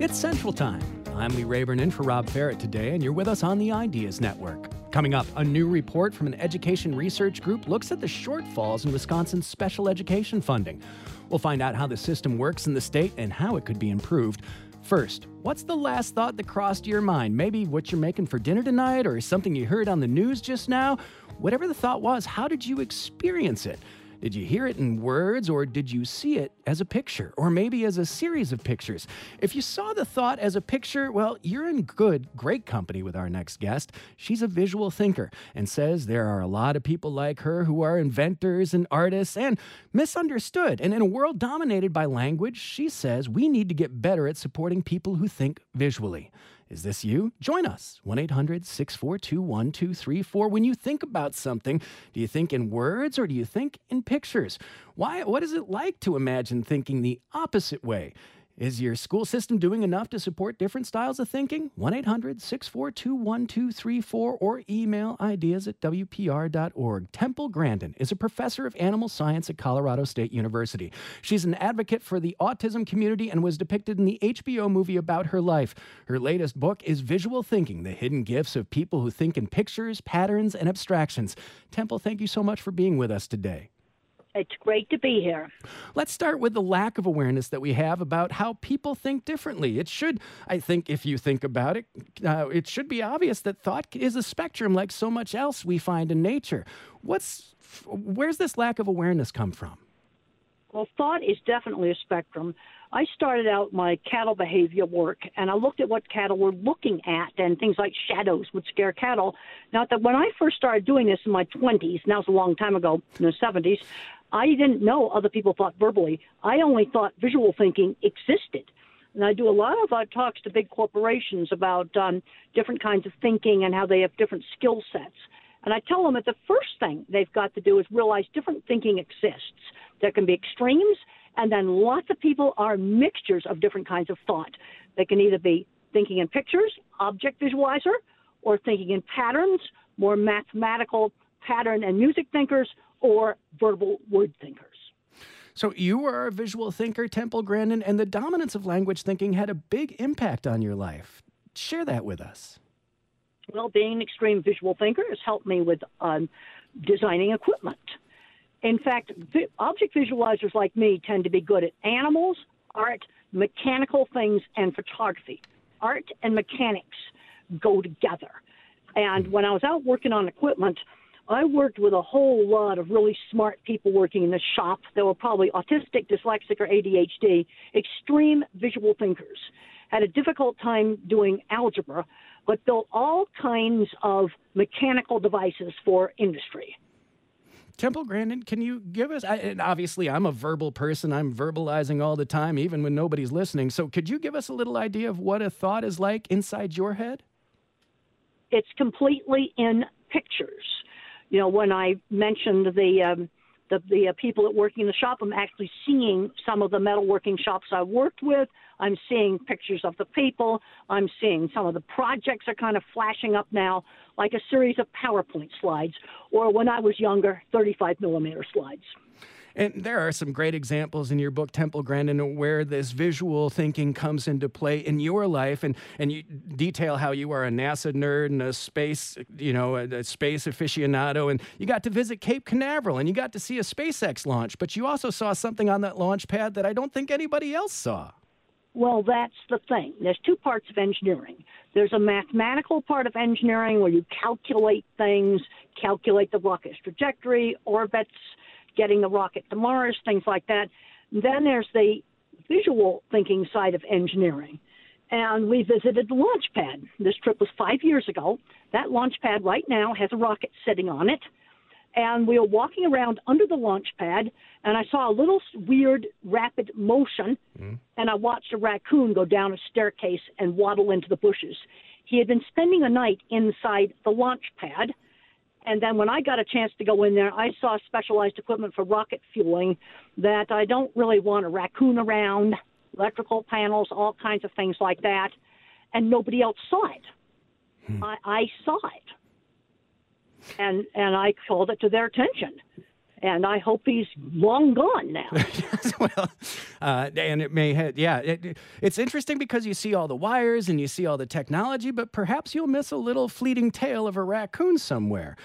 It's Central Time. I'm Lee Rayburn in for Rob Ferret today, and you're with us on the Ideas Network. Coming up, a new report from an education research group looks at the shortfalls in Wisconsin's special education funding. We'll find out how the system works in the state and how it could be improved. First, what's the last thought that crossed your mind? Maybe what you're making for dinner tonight or something you heard on the news just now? Whatever the thought was, how did you experience it? Did you hear it in words, or did you see it as a picture, or maybe as a series of pictures? If you saw the thought as a picture, well, you're in great company with our next guest. She's a visual thinker and says there are a lot of people like her who are inventors and artists and misunderstood. And in a world dominated by language, she says we need to get better at supporting people who think visually. Is this you? Join us. 1-800-642-1234. When you think about something, do you think in words or do you think in pictures? What is it like to imagine thinking the opposite way? Is your school system doing enough to support different styles of thinking? 1-800-642-1234 or email ideas@wpr.org. Temple Grandin is a professor of animal science at Colorado State University. She's an advocate for the autism community and was depicted in the HBO movie about her life. Her latest book is Visual Thinking, The Hidden Gifts of People Who Think in Pictures, Patterns, and Abstractions. Temple, thank you so much for being with us today. It's great to be here. Let's start with the lack of awareness that we have about how people think differently. I think if you think about it, it should be obvious that thought is a spectrum like so much else we find in nature. Where's this lack of awareness come from? Well, thought is definitely a spectrum. I started out my cattle behavior work, and I looked at what cattle were looking at, and things like shadows would scare cattle. Now, that when I first started doing this in my 20s, now it's a long time ago, in the 70s, I didn't know other people thought verbally. I only thought visual thinking existed. And I do a lot of talks to big corporations about different kinds of thinking and how they have different skill sets. And I tell them that the first thing they've got to do is realize different thinking exists. There can be extremes, and then lots of people are mixtures of different kinds of thought. They can either be thinking in pictures, object visualizer, or thinking in patterns, more mathematical pattern and music thinkers, or verbal word thinkers. So you are a visual thinker, Temple Grandin, and the dominance of language thinking had a big impact on your life. Share that with us. Well, being an extreme visual thinker has helped me with designing equipment. In fact, object visualizers like me tend to be good at animals, art, mechanical things, and photography. Art and mechanics go together. And when I was out working on equipment, I worked with a whole lot of really smart people working in the shop. They were probably autistic, dyslexic, or ADHD, extreme visual thinkers. Had a difficult time doing algebra, but built all kinds of mechanical devices for industry. Temple Grandin, can you give us, and obviously I'm a verbal person, I'm verbalizing all the time, even when nobody's listening, so could you give us a little idea of what a thought is like inside your head? It's completely in pictures. You know, when I mentioned the people that work in the shop, I'm actually seeing some of the metalworking shops I worked with. I'm seeing pictures of the people. I'm seeing some of the projects are kind of flashing up now, like a series of PowerPoint slides, or when I was younger, 35 millimeter slides. And there are some great examples in your book, Temple Grandin, where this visual thinking comes into play in your life, and you detail how you are a NASA nerd and a space aficionado, and you got to visit Cape Canaveral, and you got to see a SpaceX launch, but you also saw something on that launch pad that I don't think anybody else saw. Well, that's the thing. There's two parts of engineering. There's a mathematical part of engineering where you calculate things, calculate the rocket's trajectory, orbits, getting the rocket to Mars, things like that. Then there's the visual thinking side of engineering. And we visited the launch pad. This trip was 5 years ago. That launch pad right now has a rocket sitting on it. And we were walking around under the launch pad, and I saw a little weird rapid motion, and I watched a raccoon go down a staircase and waddle into the bushes. He had been spending a night inside the launch pad. And then when I got a chance to go in there, I saw specialized equipment for rocket fueling that I don't really want a raccoon around, electrical panels, all kinds of things like that. And nobody else saw it. I saw it. And I called it to their attention. And I hope he's long gone now. Well, and it may have, it's interesting because you see all the wires and you see all the technology, but perhaps you'll miss a little fleeting tale of a raccoon somewhere.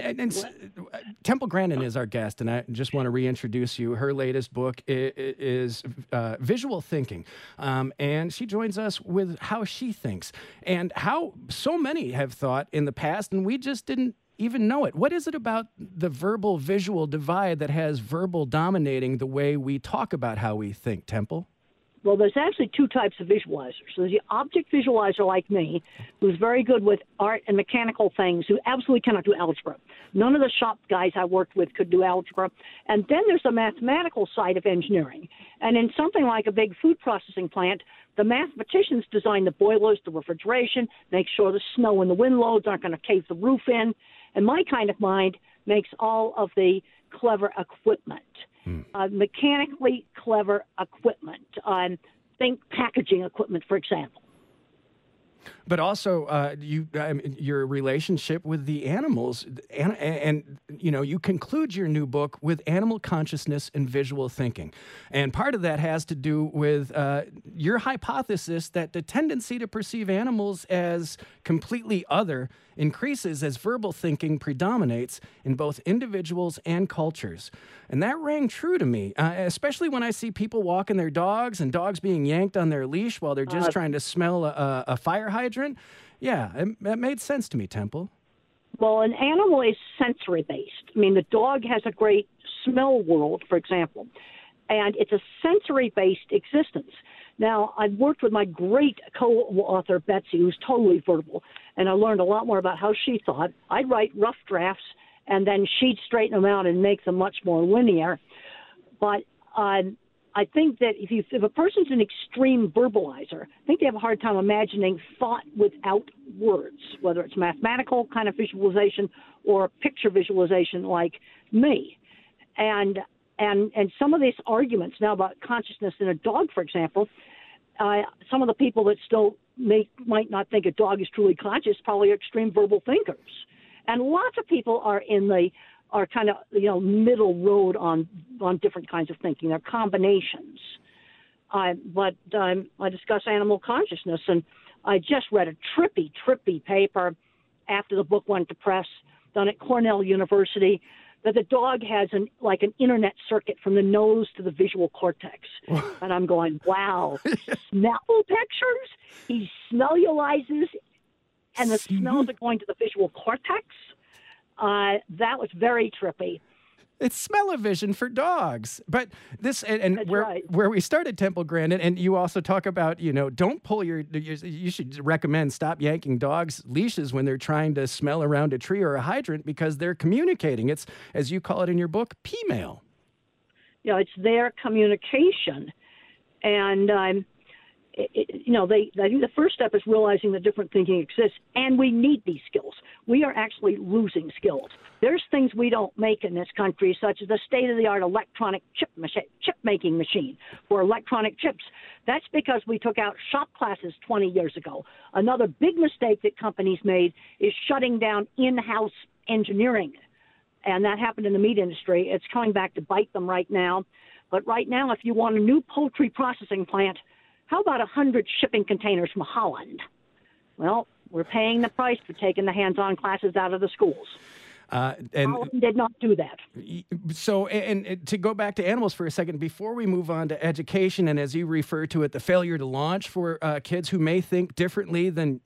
Temple Grandin is our guest, and I just want to reintroduce you. Her latest book is Visual Thinking, and she joins us with how she thinks and how so many have thought in the past, and we just didn't even know it. What is it about the verbal-visual divide that has verbal dominating the way we talk about how we think, Temple? Well, there's actually two types of visualizers. There's the object visualizer like me, who's very good with art and mechanical things, who absolutely cannot do algebra. None of the shop guys I worked with could do algebra. And then there's the mathematical side of engineering. And in something like a big food processing plant, the mathematicians design the boilers, the refrigeration, make sure the snow and the wind loads aren't going to cave the roof in. And my kind of mind makes all of the clever equipment, mechanically clever equipment. Think packaging equipment, for example. But also, your relationship with the animals, and you conclude your new book with animal consciousness and visual thinking, and part of that has to do with your hypothesis that the tendency to perceive animals as completely other increases as verbal thinking predominates in both individuals and cultures. And that rang true to me, especially when I see people walking their dogs and dogs being yanked on their leash while they're just trying to smell a fire hydrant. Yeah, that made sense to me, Temple. Well, an animal is sensory-based. I mean, the dog has a great smell world, for example, and it's a sensory-based existence. Now, I've worked with my great co-author, Betsy, who's totally verbal, and I learned a lot more about how she thought. I'd write rough drafts, and then she'd straighten them out and make them much more linear. But I think that if a person's an extreme verbalizer, I think they have a hard time imagining thought without words, whether it's mathematical kind of visualization or picture visualization like me. And some of these arguments now about consciousness in a dog, for example, some of the people that still might not think a dog is truly conscious probably are extreme verbal thinkers. And lots of people are kind of middle road on different kinds of thinking. They're combinations. But I discuss animal consciousness, and I just read a trippy paper after the book went to press done at Cornell University that the dog has an internet circuit from the nose to the visual cortex. And I'm going, wow, smell pictures? He smellulizes, and the smells are going to the visual cortex? That was very trippy. It's smell-o-vision for dogs. But this, and That's where, right. where we started, Temple Grandin, and you also talk about, don't pull you should recommend stop yanking dogs' leashes when they're trying to smell around a tree or a hydrant because they're communicating. It's, as you call it in your book, P-mail. Yeah, it's their communication. And, I think the first step is realizing that different thinking exists, and we need these skills. We are actually losing skills. There's things we don't make in this country, such as the state-of-the-art electronic chip-making machine for electronic chips. That's because we took out shop classes 20 years ago. Another big mistake that companies made is shutting down in-house engineering, and that happened in the meat industry. It's coming back to bite them right now. But right now, if you want a new poultry processing plant, how about 100 shipping containers from Holland? Well, we're paying the price for taking the hands-on classes out of the schools. And Holland did not do that. So, and to go back to animals for a second, before we move on to education, and as you refer to it, the failure to launch for kids who may think differently than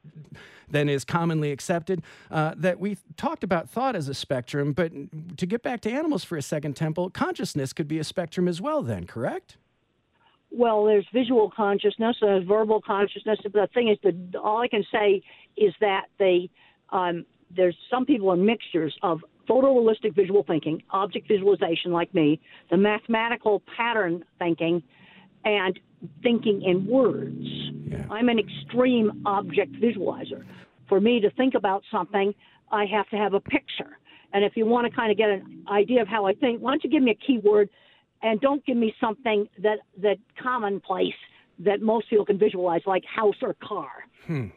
is commonly accepted, that we talked about thought as a spectrum, but to get back to animals for a second, Temple, consciousness could be a spectrum as well then, correct? Well, there's visual consciousness, there's verbal consciousness. The thing is, all I can say is that there's some people are mixtures of photorealistic visual thinking, object visualization like me, the mathematical pattern thinking, and thinking in words. Yeah. I'm an extreme object visualizer. For me to think about something, I have to have a picture. And if you want to kind of get an idea of how I think, why don't you give me a keyword? And don't give me something that commonplace that most people can visualize, like house or car.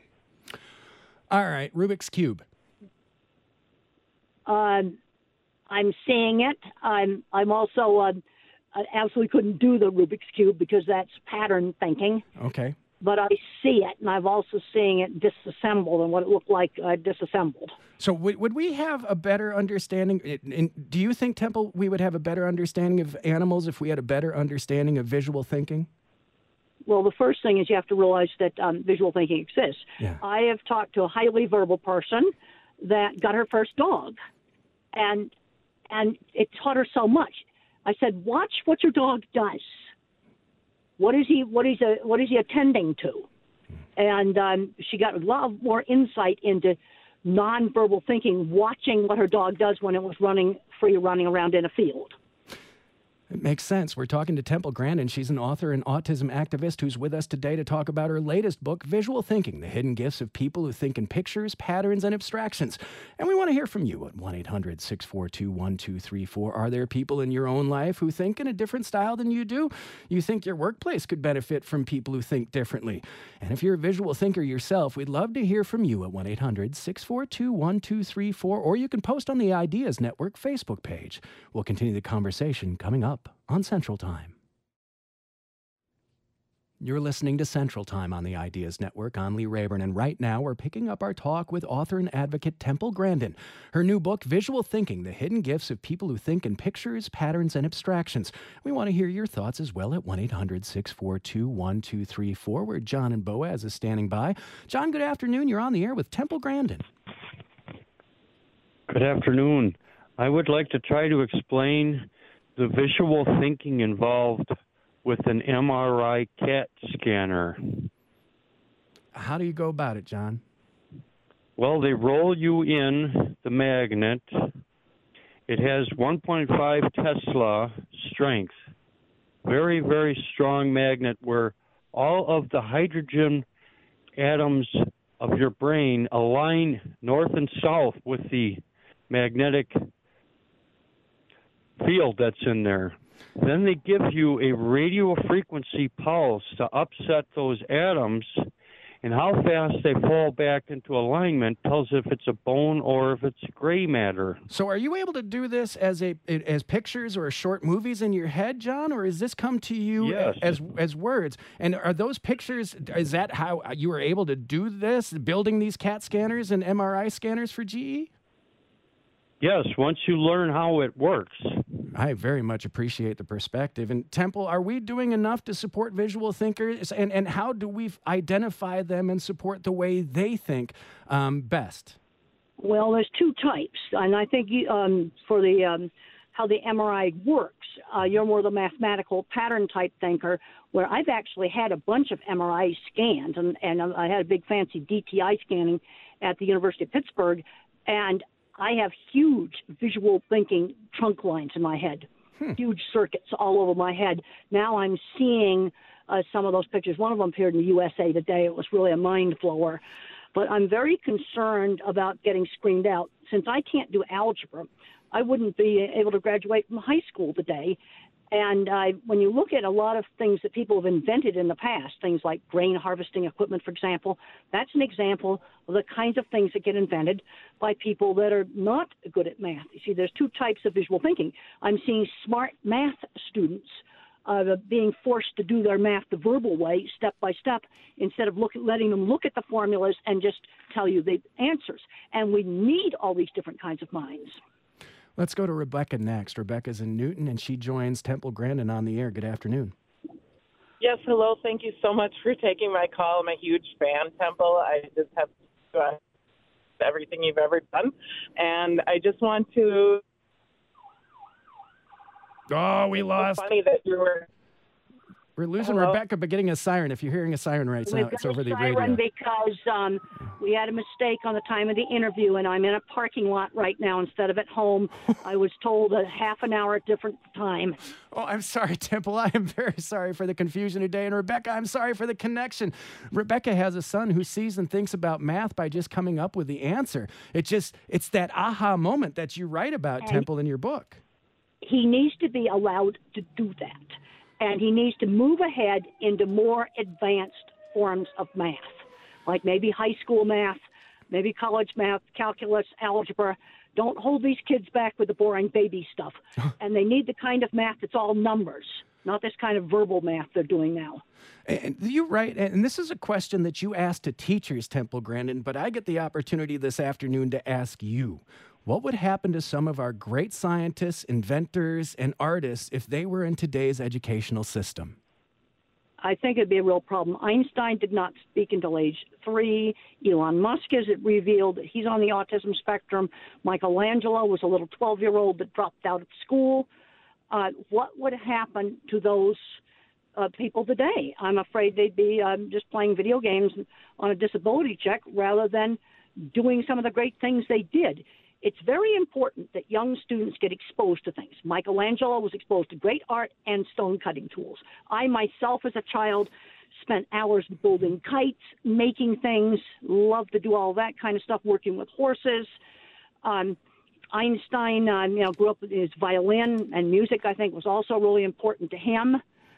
All right, Rubik's Cube. I I'm seeing it. I'm also I absolutely couldn't do the Rubik's Cube because that's pattern thinking. Okay. But I see it, and I've also seeing it disassembled and what it looked like disassembled. So would we have a better understanding? Do you think, Temple, we would have a better understanding of animals if we had a better understanding of visual thinking? Well, the first thing is you have to realize that visual thinking exists. Yeah. I have talked to a highly verbal person that got her first dog, and it taught her so much. I said, watch what your dog does. What is he attending to? And she got a lot more insight into nonverbal thinking, watching what her dog does when it was running around in a field. It makes sense. We're talking to Temple Grandin. She's an author and autism activist who's with us today to talk about her latest book, Visual Thinking, The Hidden Gifts of People Who Think in Pictures, Patterns, and Abstractions. And we want to hear from you at 1-800-642-1234. Are there people in your own life who think in a different style than you do? You think your workplace could benefit from people who think differently? And if you're a visual thinker yourself, we'd love to hear from you at 1-800-642-1234, or you can post on the Ideas Network Facebook page. We'll continue the conversation coming up on Central Time. You're listening to Central Time on the Ideas Network. I'm Lee Rayburn, and right now we're picking up our talk with author and advocate Temple Grandin. Her new book, Visual Thinking, The Hidden Gifts of People Who Think in Pictures, Patterns, and Abstractions. We want to hear your thoughts as well at 1-800-642-1234, where John and Boaz is standing by. John, good afternoon. You're on the air with Temple Grandin. Good afternoon. I would like to try to explain the visual thinking involved with an MRI CAT scanner. How do you go about it, John? Well, they roll you in the magnet. It has 1.5 Tesla strength. Very, very strong magnet where all of the hydrogen atoms of your brain align north and south with the magnetic field that's in there. Then they give you a radio frequency pulse to upset those atoms, and how fast they fall back into alignment tells if it's a bone or if it's gray matter. So are you able to do this as pictures or short movies in your head, John, or has this come to you Yes. as words? And are those pictures, is that how you were able to do this, building these CAT scanners and MRI scanners for GE? Yes, once you learn how it works. I very much appreciate the perspective. And Temple, are we doing enough to support visual thinkers? And how do we identify them and support the way they think best? Well, there's two types, and I think for the how the MRI works, you're more the mathematical pattern type thinker, where I've actually had a bunch of MRI scans, and I had a big fancy DTI scanning at the University of Pittsburgh, and I have huge visual thinking trunk lines in my head, huge circuits all over my head. Now I'm seeing some of those pictures. One of them appeared in the USA Today. It was really a mind blower. But I'm very concerned about getting screened out. Since I can't do algebra, I wouldn't be able to graduate from high school today. And when you look at a lot of things that people have invented in the past, things like grain harvesting equipment, for example, that's an example of the kinds of things that get invented by people that are not good at math. You see, there's two types of visual thinking. I'm seeing smart math students being forced to do their math the verbal way, step by step, instead of letting them look at the formulas and just tell you the answers. And we need all these different kinds of minds. Let's go to Rebecca next. Rebecca's in Newton, and she joins Temple Grandin on the air. Good afternoon. Yes, hello. Thank you so much for taking my call. I'm a huge fan, Temple. I just have everything you've ever done. And I just want to... Oh, we lost. It's funny that you were... We're losing Hello? Rebecca, but getting a siren. If you're hearing a siren right now, it's over the radio. Siren because we had a mistake on the time of the interview, and I'm in a parking lot right now instead of at home. I was told a half an hour different time. Oh, I'm sorry, Temple. I am very sorry for the confusion today. And Rebecca, I'm sorry for the connection. Rebecca has a son who sees and thinks about math by just coming up with the answer. It's that aha moment that you write about, Temple, in your book. He needs to be allowed to do that. And he needs to move ahead into more advanced forms of math, like maybe high school math, maybe college math, calculus, algebra. Don't hold these kids back with the boring baby stuff. And they need the kind of math that's all numbers, not this kind of verbal math they're doing now. And you're right, and this is a question that you asked to teachers, Temple Grandin, but I get the opportunity this afternoon to ask you. What would happen to some of our great scientists, inventors, and artists if they were in today's educational system? I think it'd be a real problem. Einstein did not speak until age 3. Elon Musk has revealed that he's on the autism spectrum. Michelangelo was a little 12-year-old that dropped out of school. What would happen to those people today? I'm afraid they'd be just playing video games on a disability check rather than doing some of the great things they did. It's very important that young students get exposed to things. Michelangelo was exposed to great art and stone cutting tools. I myself, as a child, spent hours building kites, making things, loved to do all that kind of stuff, working with horses. Einstein, grew up with his violin and music, I think, was also really important to him.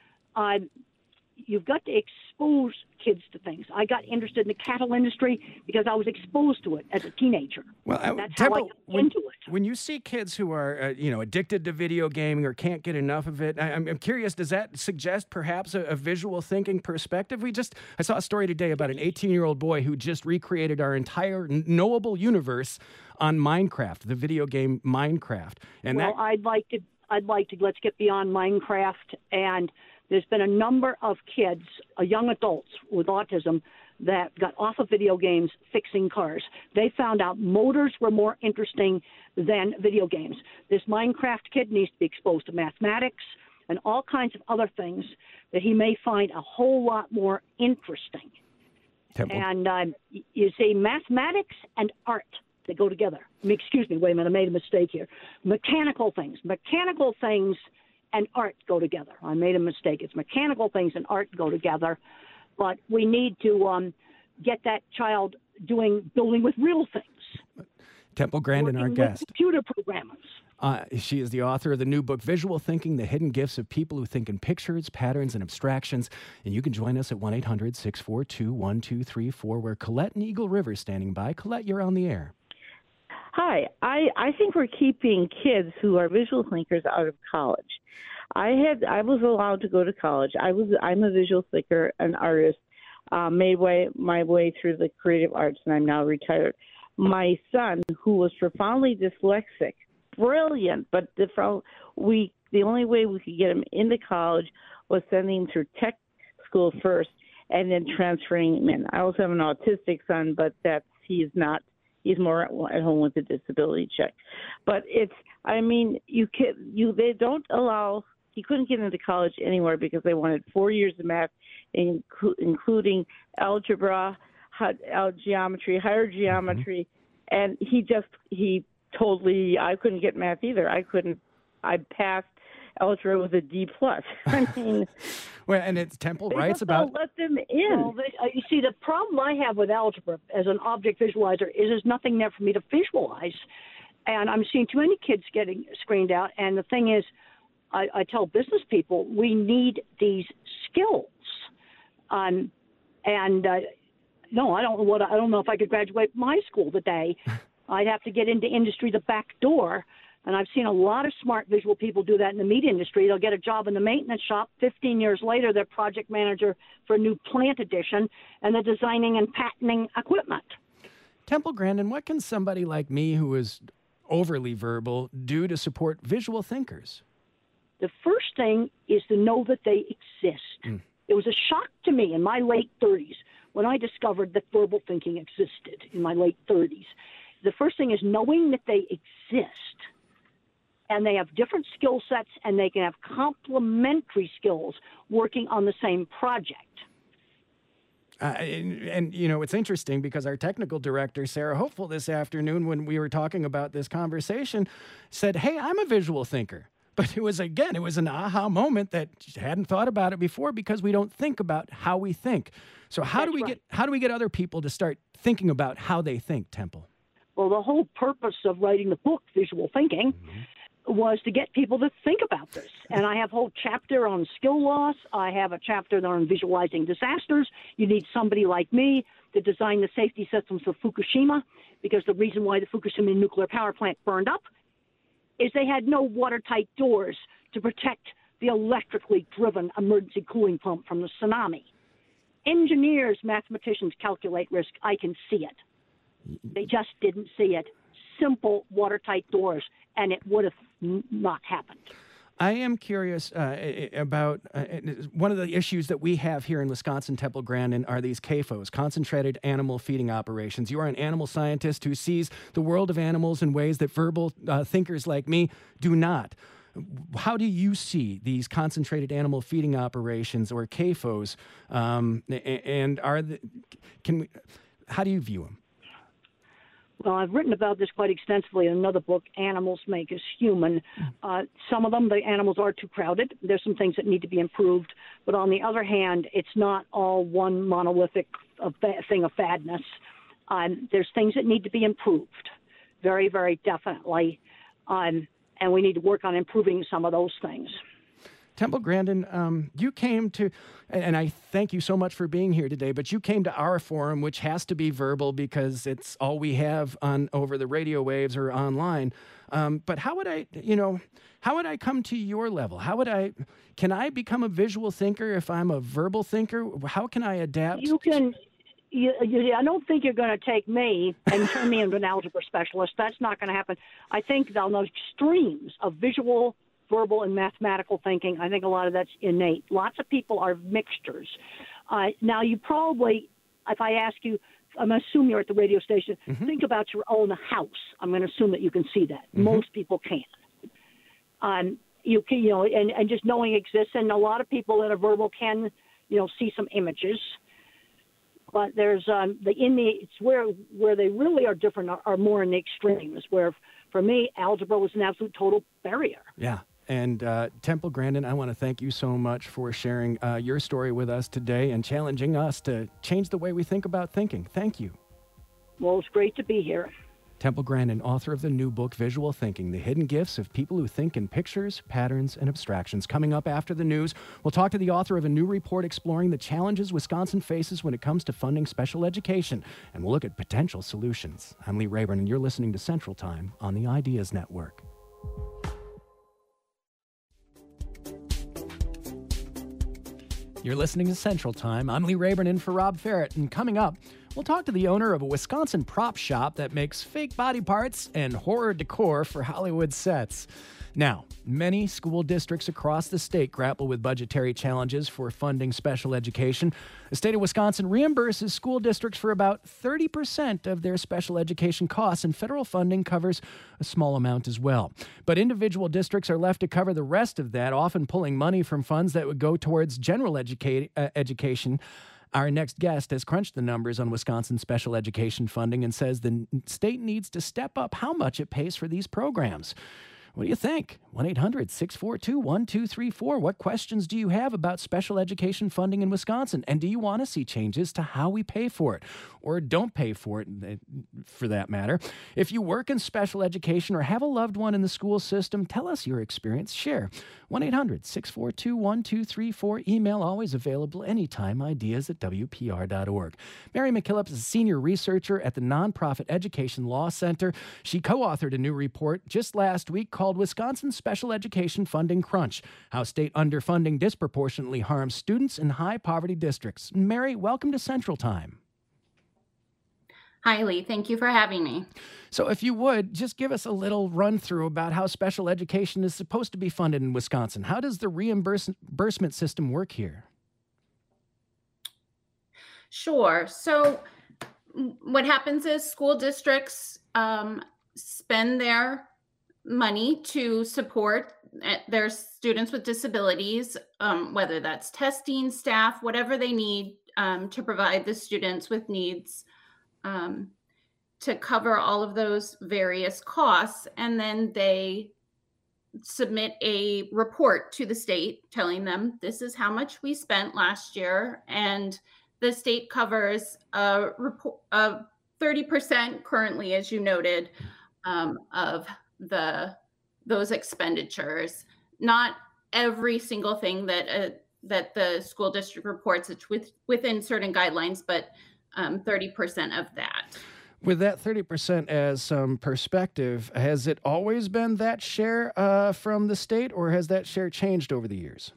You've got to expose kids to things. I got interested in the cattle industry because I was exposed to it as a teenager. Well, that's Temple, how I got into it. When you see kids who are, addicted to video gaming or can't get enough of it, I'm curious, does that suggest perhaps a visual thinking perspective? I saw a story today about an 18-year-old boy who just recreated our entire knowable universe on Minecraft, the video game Minecraft. And I'd like to let's get beyond Minecraft. And there's been a number of kids, young adults with autism, that got off of video games fixing cars. They found out motors were more interesting than video games. This Minecraft kid needs to be exposed to mathematics and all kinds of other things that he may find a whole lot more interesting. Temple. And you see, mathematics and art, they go together. Excuse me, wait a minute, I made a mistake here. Mechanical things and art go together. I made a mistake. It's mechanical things and art go together. But we need to get that child building with real things. Temple Grandin, our guest. Computer programmers. She is the author of the new book, Visual Thinking, The Hidden Gifts of People Who Think in Pictures, Patterns, and Abstractions. And you can join us at 1-800-642-1234, where Colette and Eagle River is standing by. Colette, you're on the air. Hi. I think we're keeping kids who are visual thinkers out of college. I was allowed to go to college. I'm a visual thinker, an artist, made my way through the creative arts, and I'm now retired. My son, who was profoundly dyslexic, brilliant, but the only way we could get him into college was sending him through tech school first and then transferring him in. I also have an autistic son, but he's not. He's more at home with a disability check. But they don't allow. He couldn't get into college anywhere because they wanted 4 years of math, including algebra, geometry, higher geometry, and I couldn't get math either. I passed algebra with a D+. I mean, well, and it's Temple they writes just about. Don't let them in. Well, you see, the problem I have with algebra as an object visualizer is there's nothing there for me to visualize, and I'm seeing too many kids getting screened out. And the thing is, I tell business people we need these skills, no, I don't know if I could graduate from high school today. I'd have to get into industry the back door. And I've seen a lot of smart visual people do that in the meat industry. They'll get a job in the maintenance shop. 15 years later, they're project manager for a new plant addition, and they're designing and patenting equipment. Temple Grandin, what can somebody like me who is overly verbal do to support visual thinkers? The first thing is to know that they exist. It was a shock to me in my late 30s when I discovered that verbal thinking existed in my late 30s. The first thing is knowing that they exist. And they have different skill sets, and they can have complementary skills working on the same project. It's interesting because our technical director, Sarah Hopeful, this afternoon, when we were talking about this conversation, said, hey, I'm a visual thinker. But it was an aha moment that she hadn't thought about it before because we don't think about how we think. So how do we get other people to start thinking about how they think, Temple? Well, the whole purpose of writing the book, Visual Thinking, was to get people to think about this. And I have a whole chapter on skill loss. I have a chapter on visualizing disasters. You need somebody like me to design the safety systems for Fukushima, because the reason why the Fukushima nuclear power plant burned up is they had no watertight doors to protect the electrically driven emergency cooling pump from the tsunami. Engineers, mathematicians calculate risk. I can see it. They just didn't see it. Simple watertight doors, and it would have not happened. I am curious about one of the issues that we have here in Wisconsin, Temple Grandin, are these CAFOs, concentrated animal feeding operations. You are an animal scientist who sees the world of animals in ways that verbal thinkers like me do not. How do you see these concentrated animal feeding operations, or CAFOs, and how do you view them? Well, I've written about this quite extensively in another book, Animals Make Us Human. Some of them, the animals are too crowded. There's some things that need to be improved. But on the other hand, it's not all one monolithic thing of badness. There's things that need to be improved, very, very definitely. And we need to work on improving some of those things. Temple Grandin, you came to, and I thank you so much for being here today, but you came to our forum, which has to be verbal because it's all we have on over the radio waves or online. But how would I come to your level? Can I become a visual thinker if I'm a verbal thinker? How can I adapt? You can. I don't think you're going to take me and turn me into an algebra specialist. That's not going to happen. I think on the extremes of visual, verbal, and mathematical thinking, I think a lot of that's innate. Lots of people are mixtures. Now, you probably, if I ask you, I'm going to assume you're at the radio station, think about your own house. I'm going to assume that you can see that. Most people can't. You can, and just knowing exists, and a lot of people that are verbal can, see some images. But there's it's where they really are different are more in the extremes. Where for me, algebra was an absolute total barrier. Yeah. And Temple Grandin, I want to thank you so much for sharing your story with us today and challenging us to change the way we think about thinking. Thank you. Well, it's great to be here. Temple Grandin, author of the new book, Visual Thinking, The Hidden Gifts of People Who Think in Pictures, Patterns, and Abstractions. Coming up after the news, we'll talk to the author of a new report exploring the challenges Wisconsin faces when it comes to funding special education, and we'll look at potential solutions. I'm Lee Rayburn, and you're listening to Central Time on the Ideas Network. You're listening to Central Time. I'm Lee Rayburn in for Rob Ferret, and coming up, we'll talk to the owner of a Wisconsin prop shop that makes fake body parts and horror decor for Hollywood sets. Now, many school districts across the state grapple with budgetary challenges for funding special education. The state of Wisconsin reimburses school districts for about 30% of their special education costs, and federal funding covers a small amount as well. But individual districts are left to cover the rest of that, often pulling money from funds that would go towards general education. Our next guest has crunched the numbers on Wisconsin special education funding and says the state needs to step up how much it pays for these programs. What do you think? 1-800-642-1234. What questions do you have about special education funding in Wisconsin? And do you want to see changes to how we pay for it or don't pay for it, for that matter? If you work in special education or have a loved one in the school system, tell us your experience. Share. 1-800-642-1234. Email always available anytime, ideas@wpr.org. Mary McKillop is a senior researcher at the nonprofit Education Law Center. She co-authored a new report just last week called Wisconsin Special Education Funding Crunch, How State Underfunding Disproportionately Harms Students in High Poverty Districts. Mary, welcome to Central Time. Hi, Lee. Thank you for having me. So if you would, just give us a little run through about how special education is supposed to be funded in Wisconsin. How does the reimbursement system work here? Sure. So what happens is school districts spend their money to support their students with disabilities, whether that's testing, staff, whatever they need to provide the students with needs to cover all of those various costs. And then they submit a report to the state telling them this is how much we spent last year. And the state covers a 30% currently, as you noted, of the those expenditures. Not every single thing that that the school district reports, it's within certain guidelines, but 30% of that. With that 30% as some perspective, has it always been that share from the state, or has that share changed over the years?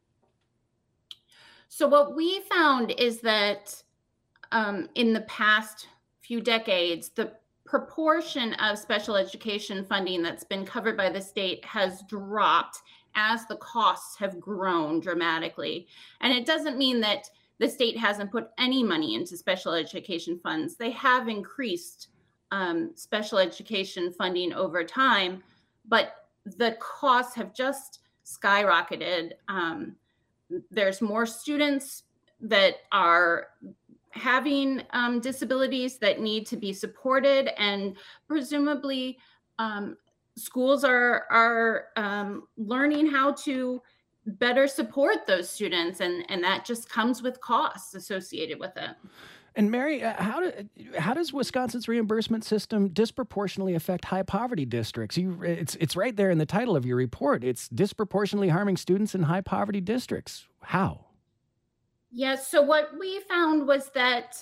So what we found is that in the past few decades, the proportion of special education funding that's been covered by the state has dropped as the costs have grown dramatically. And it doesn't mean that the state hasn't put any money into special education funds. They have increased special education funding over time, but the costs have just skyrocketed. There's more students that are having disabilities that need to be supported, and presumably schools are learning how to better support those students, and that just comes with costs associated with it. And Mary, how does Wisconsin's reimbursement system disproportionately affect high poverty districts? It's right there in the title of your report. It's disproportionately harming students in high poverty districts. How? Yes. So what we found was that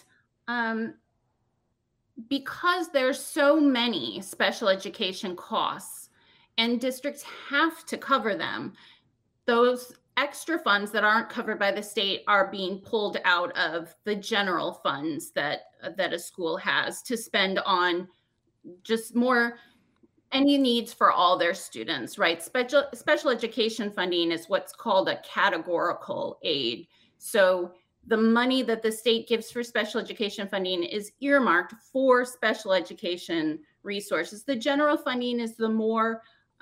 because there's so many special education costs and districts have to cover them, those extra funds that aren't covered by the state are being pulled out of the general funds that a school has to spend on just more any needs for all their students, right? Special education funding is what's called a categorical aid. So the money that the state gives for special education funding is earmarked for special education resources. The general funding is the more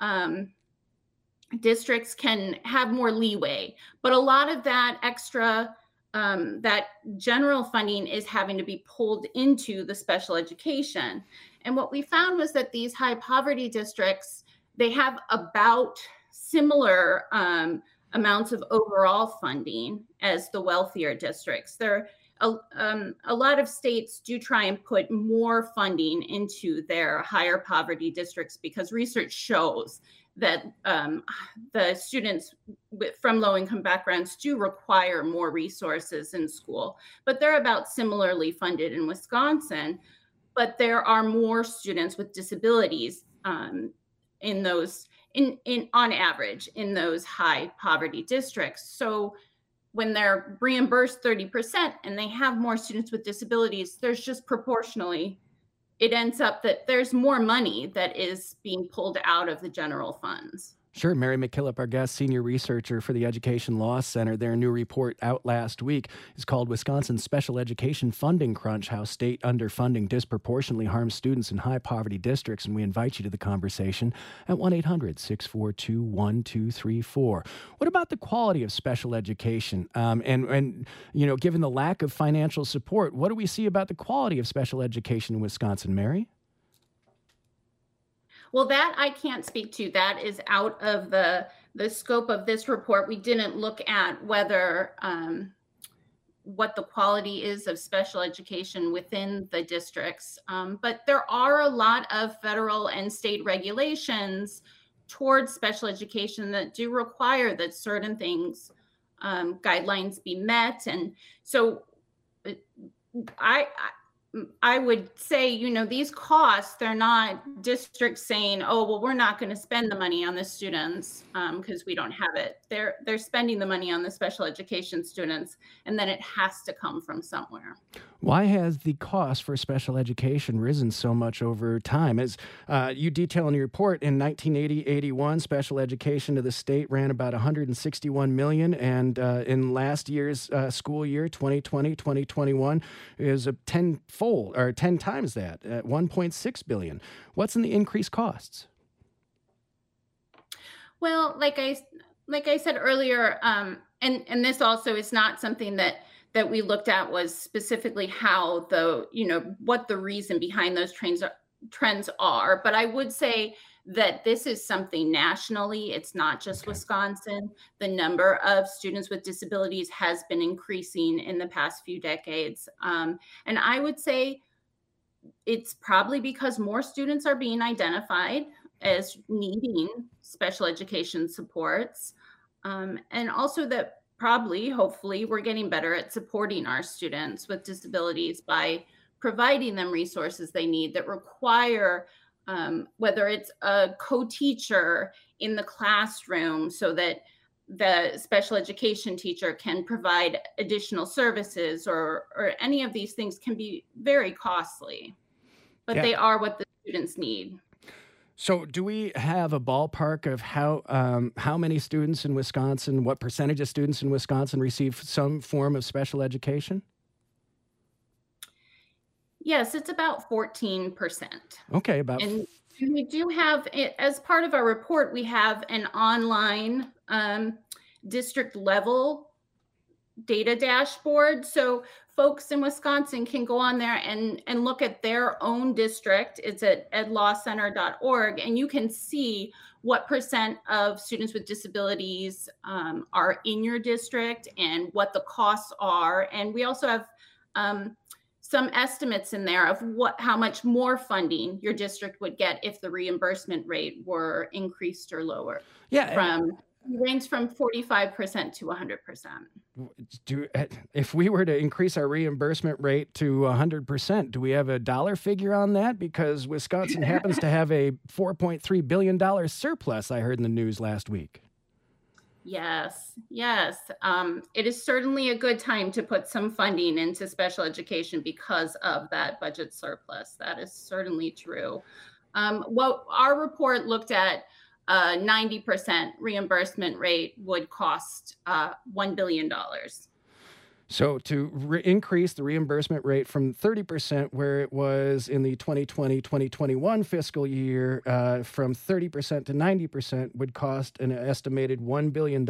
districts can have more leeway, but a lot of that extra, that general funding is having to be pulled into the special education. And what we found was that these high poverty districts, they have about similar amounts of overall funding as the wealthier districts. There a lot of states do try and put more funding into their higher poverty districts because research shows that the students from low-income backgrounds do require more resources in school, but they're about similarly funded in Wisconsin. But there are more students with disabilities in those, on average, in those high poverty districts. So when they're reimbursed 30% and they have more students with disabilities, there's just proportionally, it ends up that there's more money that is being pulled out of the general funds. Sure. Mary McKillop, our guest senior researcher for the Education Law Center, their new report out last week is called Wisconsin Special Education Funding Crunch, How State Underfunding Disproportionately Harms Students in High Poverty Districts. And we invite you to the conversation at 1-800-642-1234. What about the quality of special education? And you know, given the lack of financial support, what do we see about the quality of special education in Wisconsin, Mary? Well, that I can't speak to. That is out of the scope of this report. We didn't look at whether what the quality is of special education within the districts. But there are a lot of federal and state regulations towards special education that do require that certain things, guidelines be met. And so I would say, you know, these costs, they're not districts saying, oh, well, we're not going to spend the money on the students because we don't have it. They're spending the money on the special education students, and then it has to come from somewhere. Why has the cost for special education risen so much over time? As you detail in your report, in 1980-81, special education to the state ran about $161 million, and in last year's school year, 2020-2021, is a 10 times that, at $1.6 billion. What's in the increased costs? Well, like I said earlier, and this also is not something that we looked at was specifically how what the reason behind those trends are. But I would say that this is something nationally. It's not just Wisconsin. The number of students with disabilities has been increasing in the past few decades. And I would say it's probably because more students are being identified. as needing special education supports, and also that probably, hopefully, we're getting better at supporting our students with disabilities by providing them resources they need that require, whether it's a co-teacher in the classroom so that the special education teacher can provide additional services, or any of these things can be very costly, but Yeah. they are what the students need. So, do we have a ballpark of how many students in Wisconsin, what percentage of students in Wisconsin receive some form of special education? Yes, it's about 14%. Okay, about And we do have, as part of our report, we have an online district level data dashboard. So folks in Wisconsin can go on there and look at their own district. It's at edlawcenter.org, and you can see what percent of students with disabilities are in your district and what the costs are. And we also have some estimates in there of how much more funding your district would get if the reimbursement rate were increased or lower. yeah. Range from 45% to 100%. If we were to increase our reimbursement rate to 100%, do we have a dollar figure on that? Because Wisconsin happens to have a $4.3 billion surplus, I heard in the news last week. Yes. It is certainly a good time to put some funding into special education because of that budget surplus. That is certainly true. What our report looked at, 90% reimbursement rate would cost $1 billion. So to increase the reimbursement rate from 30%, where it was in the 2020-2021 fiscal year, from 30% to 90% would cost an estimated $1 billion.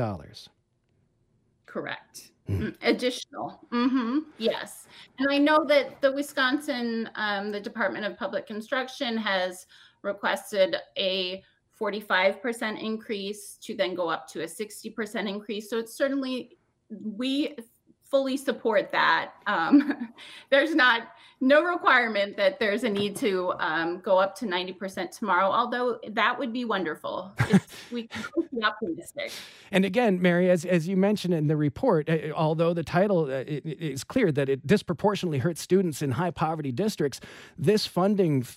Correct. Additional. Yes. And I know that the Wisconsin, the Department of Public Construction has requested a 45% increase to then go up to a 60% increase. So it's certainly, we fully support that. There's no requirement that there's a need to go up to 90% tomorrow, although that would be wonderful. We can be optimistic. And again, Mary, as you mentioned in the report, although the title is clear that it disproportionately hurts students in high poverty districts, this funding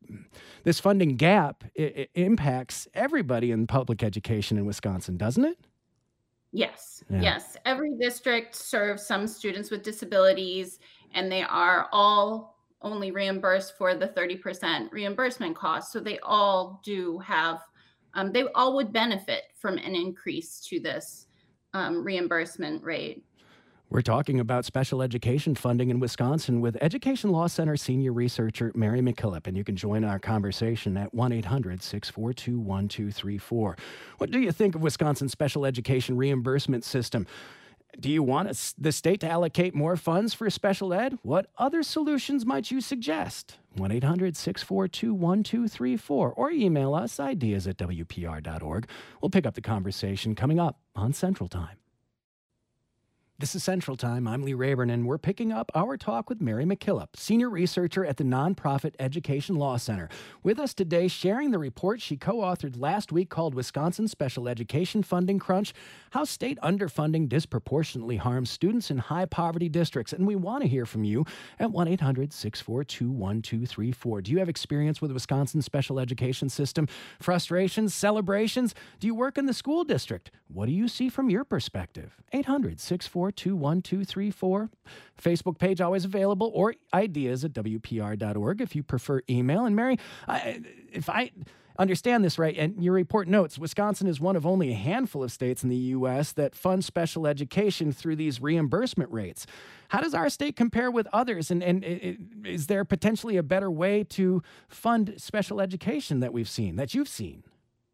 gap impacts everybody in public education in Wisconsin, doesn't it? Yes. Yeah. Yes. Every district serves some students with disabilities, and they are all only reimbursed for the 30% reimbursement cost. So they all do have, they all would benefit from an increase to this reimbursement rate. We're talking about special education funding in Wisconsin with Education Law Center senior researcher Mary McKillop, and you can join our conversation at 1-800-642-1234. What do you think of Wisconsin's special education reimbursement system? Do you want the state to allocate more funds for special ed? What other solutions might you suggest? 1-800-642-1234 or email us ideas@wpr.org. We'll pick up the conversation coming up on Central Time. This is Central Time. I'm Lee Rayburn, and we're picking up our talk with Mary McKillop, senior researcher at the nonprofit Education Law Center. With us today, sharing the report she co-authored last week called Wisconsin Special Education Funding Crunch, How State Underfunding Disproportionately Harms Students in High Poverty Districts. And we want to hear from you at 1-800-642-1234. Do you have experience with the Wisconsin special education system? Frustrations? Celebrations? Do you work in the school district? What do you see from your perspective? 800-642-1234. Facebook page always available, or ideas@wpr.org if you prefer email. And Mary, if I understand this right, and your report notes, Wisconsin is one of only a handful of states in the U.S. that fund special education through these reimbursement rates. How does our state compare with others? And is there potentially a better way to fund special education that you've seen?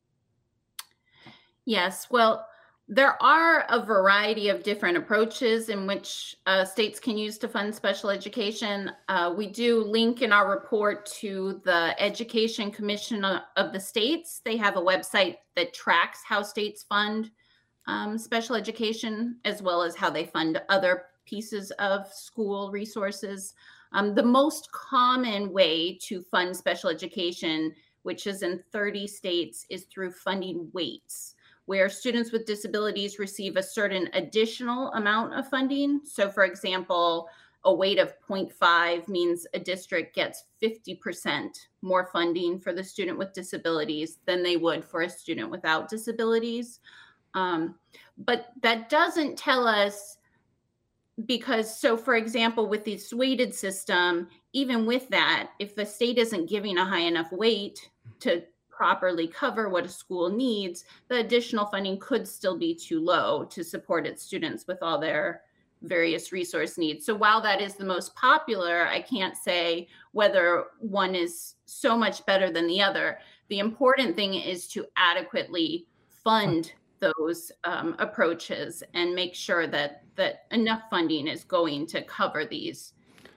Yes. Well, there are a variety of different approaches in which states can use to fund special education. We do link in our report to the Education Commission of the states. They have a website that tracks how states fund special education, as well as how they fund other pieces of school resources. The most common way to fund special education which is in 30 states, is through funding weights, where students with disabilities receive a certain additional amount of funding. So for example, a weight of 0.5 means a district gets 50% more funding for the student with disabilities than they would for a student without disabilities. But that doesn't tell us, because, so for example, with this weighted system, even with that, if the state isn't giving a high enough weight to properly cover what a school needs, the additional funding could still be too low to support its students with all their various resource needs. So while that is the most popular, I can't say whether one is so much better than the other. The important thing is to adequately fund those approaches and make sure that enough funding is going to cover these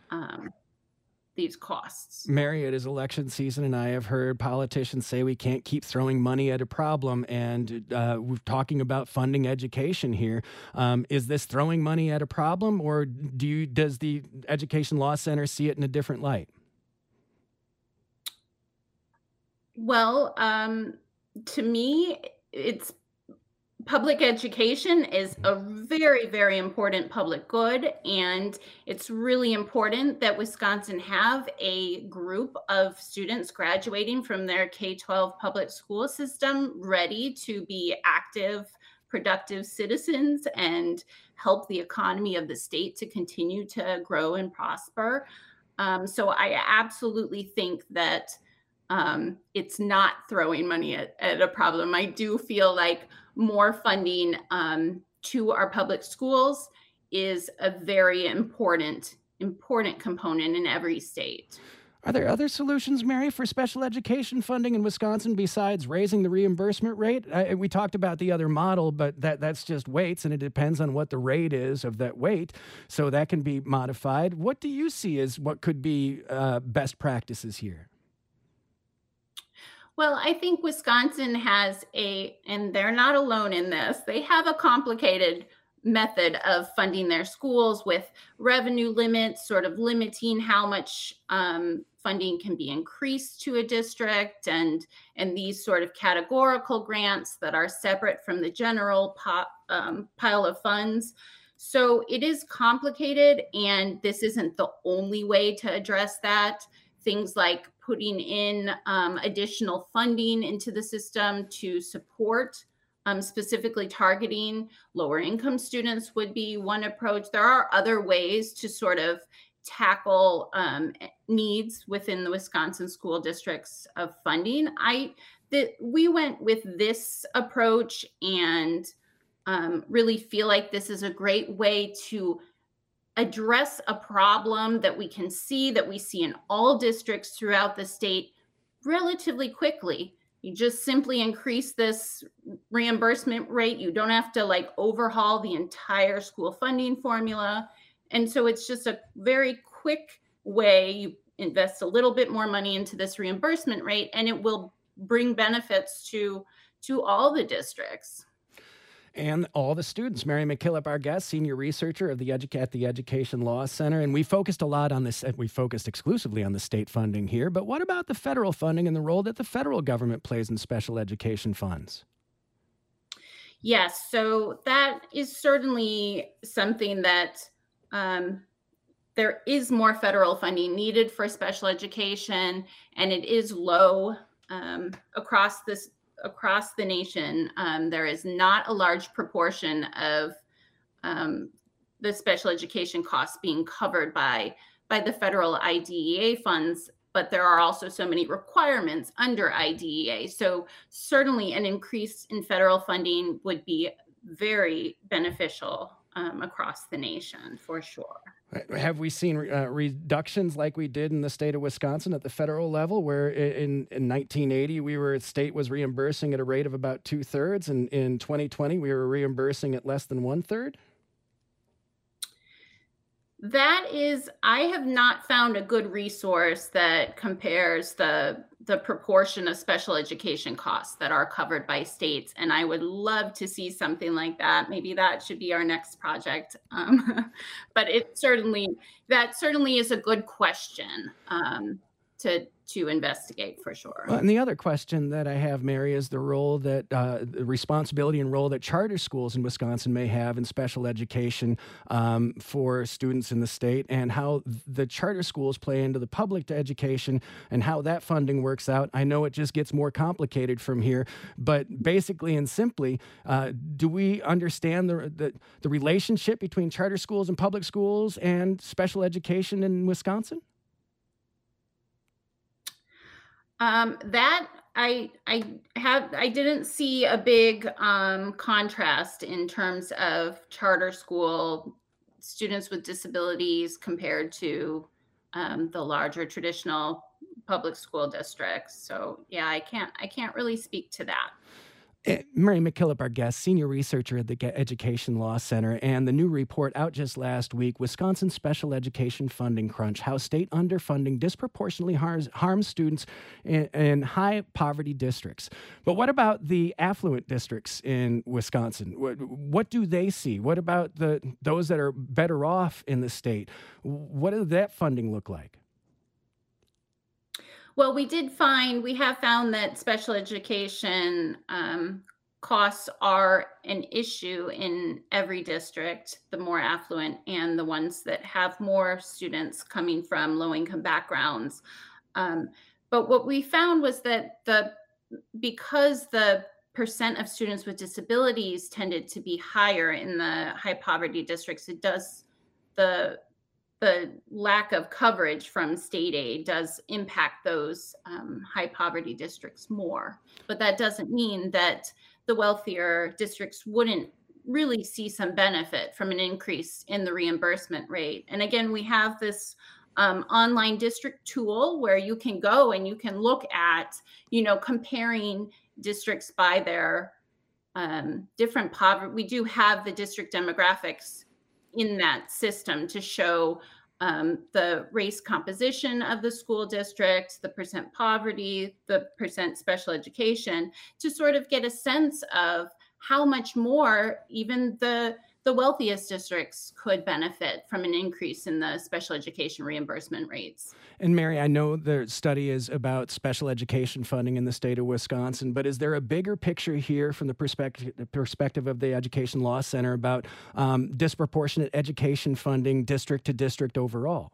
costs. Mary, it is election season, and I have heard politicians say we can't keep throwing money at a problem, and we're talking about funding education here. Is this throwing money at a problem, or does the Education Law Center see it in a different light? Well, to me, it's public education is a very, very important public good, and it's really important that Wisconsin have a group of students graduating from their K-12 public school system ready to be active, productive citizens and help the economy of the state to continue to grow and prosper. So I absolutely think that it's not throwing money at a problem. I do feel like more funding to our public schools is a very important component in every state. Are there other solutions, Mary, for special education funding in Wisconsin besides raising the reimbursement rate? We talked about the other model, but that's just weights, and it depends on what the rate is of that weight. So that can be modified. What do you see as what could be best practices here? Well, I think Wisconsin has and they're not alone in this, they have a complicated method of funding their schools with revenue limits, sort of limiting how much funding can be increased to a district, and these sort of categorical grants that are separate from the general pile of funds. So it is complicated, and this isn't the only way to address that. Things like putting in additional funding into the system to support specifically targeting lower income students would be one approach. There are other ways to sort of tackle needs within the Wisconsin school districts of funding. We went with this approach and really feel like this is a great way to address a problem that we see in all districts throughout the state relatively quickly. You just simply increase this reimbursement rate. You don't have to overhaul the entire school funding formula. And so it's just a very quick way. You invest a little bit more money into this reimbursement rate, and it will bring benefits to all the districts. And all the students. Mary McKillop, our guest, senior researcher at the Education Law Center. And we focused a lot on this, we focused exclusively on the state funding here, but what about the federal funding and the role that the federal government plays in special education funds? Yes, so that is certainly something that there is more federal funding needed for special education, and it is low across the nation. There is not a large proportion of the special education costs being covered by the federal IDEA funds, but there are also so many requirements under IDEA. So certainly an increase in federal funding would be very beneficial across the nation, for sure. Have we seen reductions like we did in the state of Wisconsin at the federal level, where in 1980 state was reimbursing at a rate of about 2/3, and in 2020 we were reimbursing at less than 1/3? I have not found a good resource that compares the proportion of special education costs that are covered by states. And I would love to see something like that. Maybe that should be our next project. But that certainly is a good question to investigate for sure. Well, and the other question that I have, Mary, is the role that the responsibility and role that charter schools in Wisconsin may have in special education for students in the state, and how the charter schools play into the public education and how that funding works out. I know it just gets more complicated from here, but basically and simply, do we understand the relationship between charter schools and public schools and special education in Wisconsin? That I didn't see a big contrast in terms of charter school students with disabilities compared to the larger traditional public school districts. So yeah, I can't really speak to that. Mary McKillop, our guest, senior researcher at the Education Law Center, and the new report out just last week, Wisconsin Special Education Funding Crunch, how state underfunding disproportionately harms students in high poverty districts. But what about the affluent districts in Wisconsin? What do they see? What about those that are better off in the state? What does that funding look like? Well, we have found that special education costs are an issue in every district, the more affluent and the ones that have more students coming from low-income backgrounds. But what we found was that because the percent of students with disabilities tended to be higher in the high poverty districts, the lack of coverage from state aid does impact those high poverty districts more. But that doesn't mean that the wealthier districts wouldn't really see some benefit from an increase in the reimbursement rate. And again, we have this online district tool where you can go and you can look at, comparing districts by their different poverty. We do have the district demographics in that system to show the race composition of the school district, the percent poverty, the percent special education, to sort of get a sense of how much more even the wealthiest districts could benefit from an increase in the special education reimbursement rates. And Mary, I know the study is about special education funding in the state of Wisconsin, but is there a bigger picture here from the perspective of the Education Law Center about disproportionate education funding district to district overall?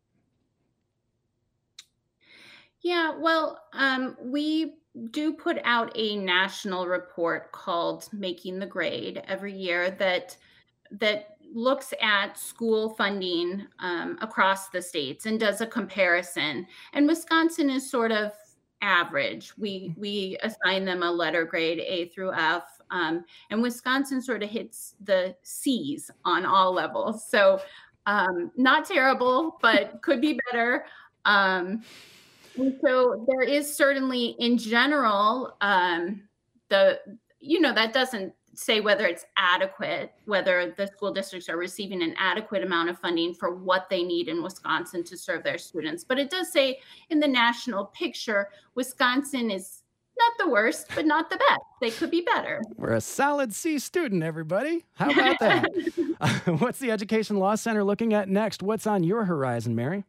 Yeah, well, we do put out a national report called Making the Grade every year that looks at school funding across the states and does a comparison. And Wisconsin is sort of average. We assign them a letter grade A through F, and Wisconsin sort of hits the C's on all levels. So not terrible, but could be better. And so there is certainly, in general, that doesn't say whether it's adequate, whether the school districts are receiving an adequate amount of funding for what they need in Wisconsin to serve their students. But it does say in the national picture, Wisconsin is not the worst, but not the best. They could be better. We're a solid C student, everybody. How about that? What's the Education Law Center looking at next? What's on your horizon, Mary?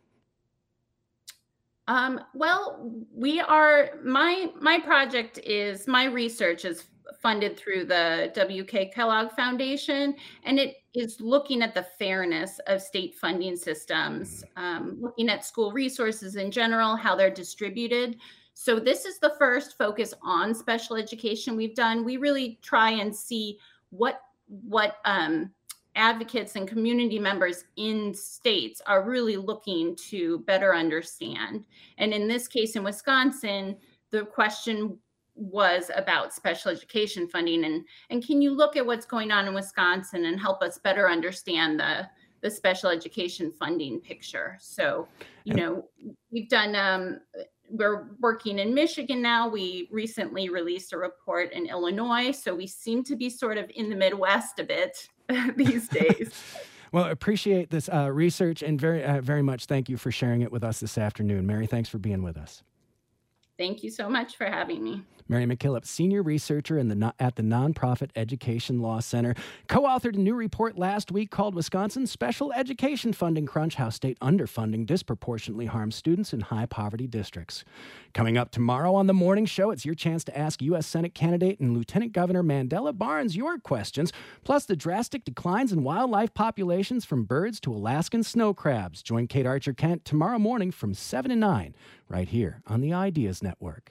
Well, my project is, my research is funded through the W.K. Kellogg Foundation, and it is looking at the fairness of state funding systems, looking at school resources in general, how they're distributed. So this is the first focus on special education we've done. We really try and see what advocates and community members in states are really looking to better understand. And in this case, in Wisconsin, the question was about special education funding. And can you look at what's going on in Wisconsin and help us better understand the special education funding picture? So, we've done, we're working in Michigan now. We recently released a report in Illinois. So we seem to be sort of in the Midwest a bit these days. Well, appreciate this research, and very much thank you for sharing it with us this afternoon. Mary, thanks for being with us. Thank you so much for having me. Mary McKillop, senior researcher at the Nonprofit Education Law Center, co-authored a new report last week called Wisconsin's Special Education Funding Crunch, How State Underfunding Disproportionately Harms Students in High Poverty Districts. Coming up tomorrow on The Morning Show, it's your chance to ask U.S. Senate candidate and Lieutenant Governor Mandela Barnes your questions, plus the drastic declines in wildlife populations from birds to Alaskan snow crabs. Join Kate Archer-Kent tomorrow morning from 7 to 9, right here on the Ideas Network.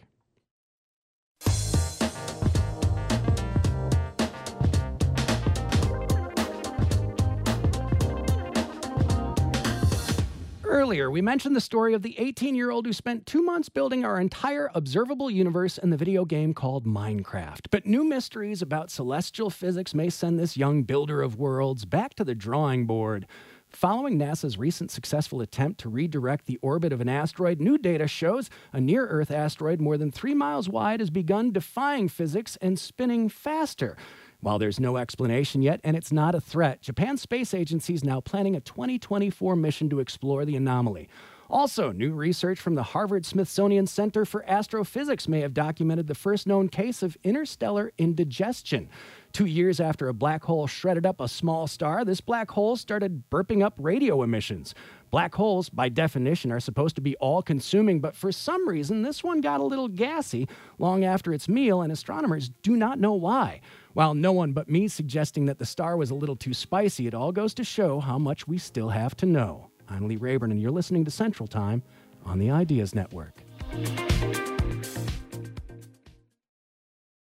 Earlier, we mentioned the story of the 18-year-old who spent 2 months building our entire observable universe in the video game called Minecraft. But new mysteries about celestial physics may send this young builder of worlds back to the drawing board. Following NASA's recent successful attempt to redirect the orbit of an asteroid, new data shows a near-Earth asteroid more than 3 miles wide has begun defying physics and spinning faster. While there's no explanation yet, and it's not a threat, Japan's space agency is now planning a 2024 mission to explore the anomaly. Also, new research from the Harvard-Smithsonian Center for Astrophysics may have documented the first known case of interstellar indigestion. 2 years after a black hole shredded up a small star, this black hole started burping up radio emissions. Black holes, by definition, are supposed to be all-consuming, but for some reason, this one got a little gassy long after its meal, and astronomers do not know why. While no one but me suggesting that the star was a little too spicy, it all goes to show how much we still have to know. I'm Lee Rayburn, and you're listening to Central Time on the Ideas Network.